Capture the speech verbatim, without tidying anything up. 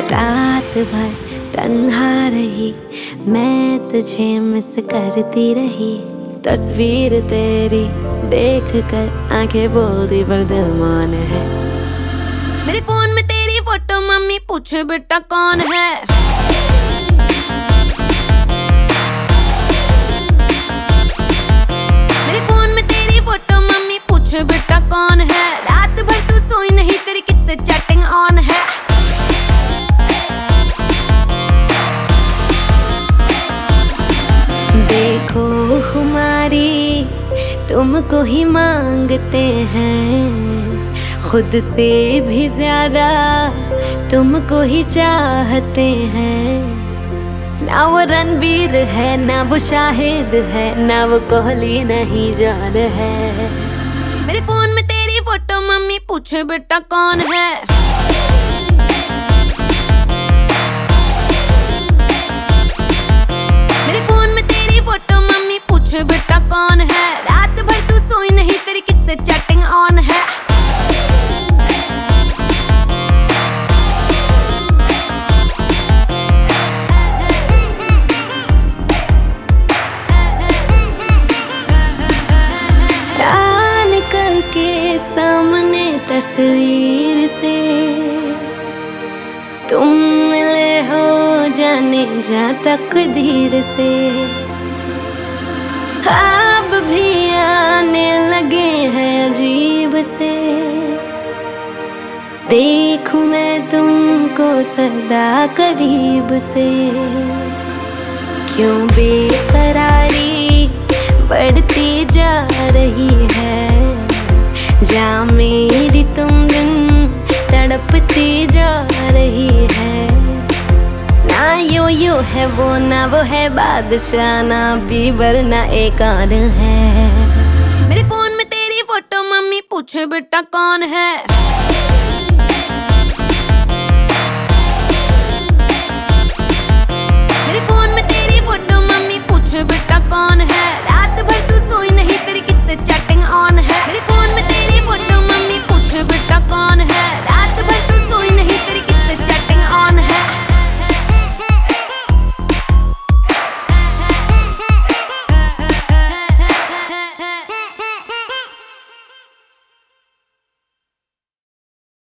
रात भर तन्हा रही मैं, तुझे मिस करती रही। तस्वीर तेरी देख कर आंखें बोलती पर दिल मौन है। मेरे फोन में तेरी फोटो मम्मी पूछे बेटा कौन है। मेरे फोन में तेरी फोटो मम्मी पूछे बेटा कौन है। रात भर तू सोई नहीं तेरी किससे चैटिंग ऑन है। देखो हमारी तुमको ही मांगते हैं, खुद से भी ज्यादा तुमको ही चाहते हैं। ना वो रणवीर है ना वो शाहिद है, ना वो कोहली नहीं जान है। मेरे फोन में तेरी फोटो मम्मी पूछे बेटा कौन है। मेरे फोन में तेरी फोटो मम्मी पूछे बेटा कौन है। रात भर तू सोई नहीं तेरी किससे चैटिंग ऑन है। निकल के सामने तस्वीर से तुम मिले हो जाने जा तकदीर से। ख्वाब भी आने लगे हैं अजीब से, देखूं मैं तुमको सदा करीब से। क्यों बेकरारी बढ़ती जा रही है, जा मेरी तुम दिन तड़पती जा रही है। ना यो यो है वो ना वो है बादशाह, ना बीबर ना एक और है। मेरे फोन में तेरी फोटो मम्मी पूछे बेटा कौन है।